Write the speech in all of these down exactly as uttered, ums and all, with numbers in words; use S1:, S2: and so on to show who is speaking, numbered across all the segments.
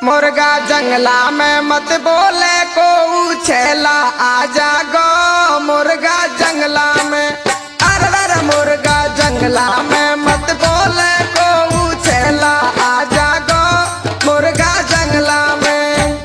S1: मुर्गा जंगला में मत बोले को छेला आजा गो मुर्गा जंगला में अरे अरे मुर्गा जंगला में मत बोले को छेला आजा गो मुर्गा जंगला में।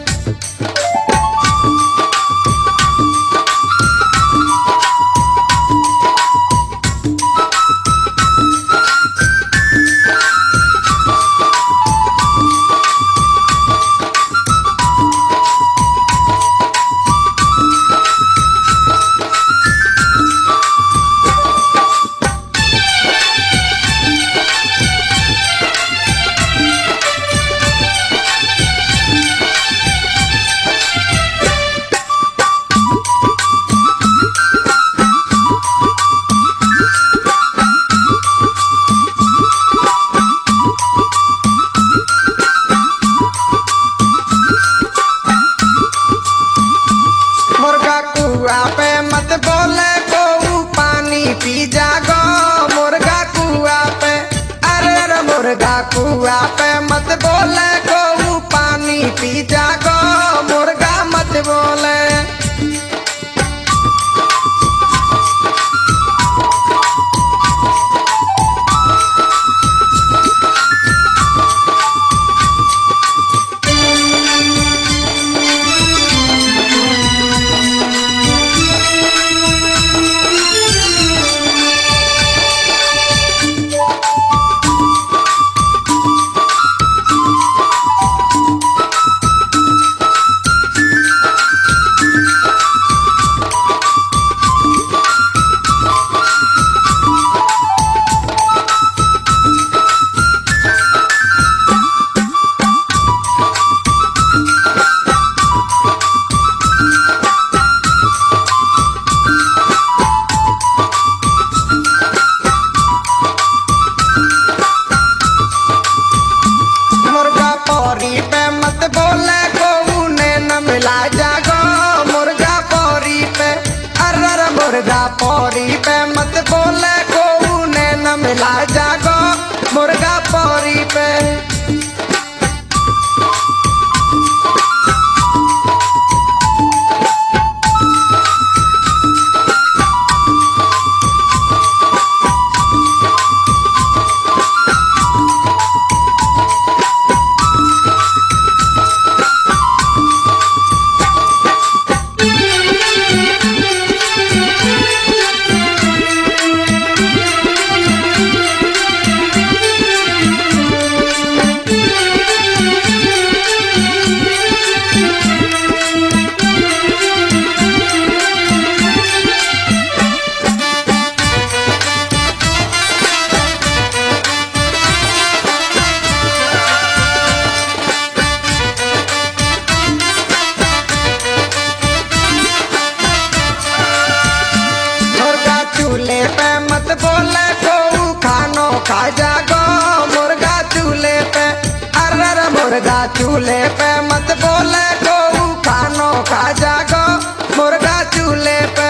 S1: कुआ पे मत बोले को पानी पी जागो मुर्गा कुआ पे अरे अरे मुर्गा कुआ पे मत बोले को पानी पी जागो मुर्गा मत बोले। पोरी पे मत बोले को ने न मिला जागो मुर्गा पोरी पे अरे मुर्गा पोरी पे मत बोले को ने न मिला जागो मुर्गा पोरी पे। चूल्हे पे मत बोले को खानो खा जागो मुर्गा चूल्हे पे अरे मुर्गा चूल्हे पे मत बोले को खानो खा जागो मुर्गा चूल्हे पे।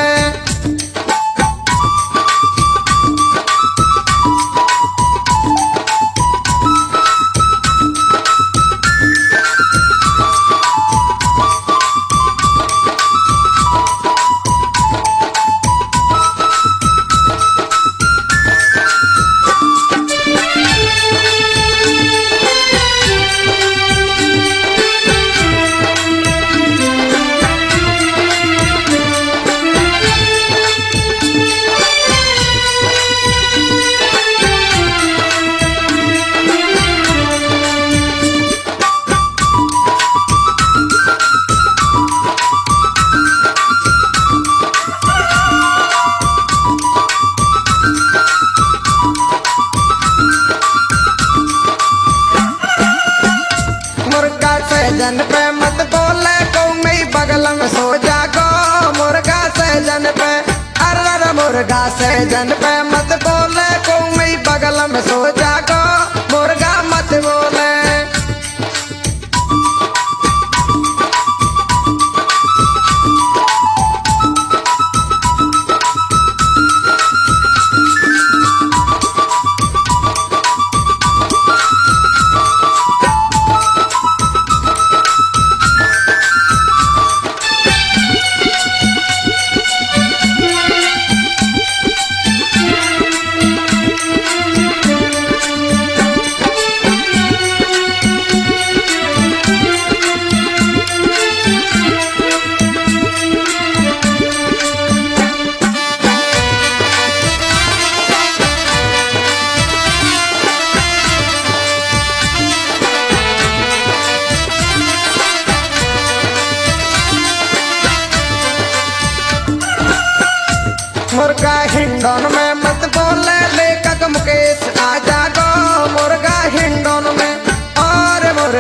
S1: सहजन पे मत बोले को मैं बगल में सो जागो मुर्गा सहजन पे अरे मुर्गा सहजन पे मत बोले को मैं बगल में सो जागो मुर्गा मत बोले।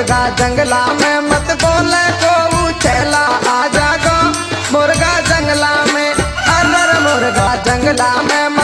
S1: मुर्गा जंगला में मत बोले को छेला आ जागो मुर्गा जंगला में अरे मुर्गा जंगला में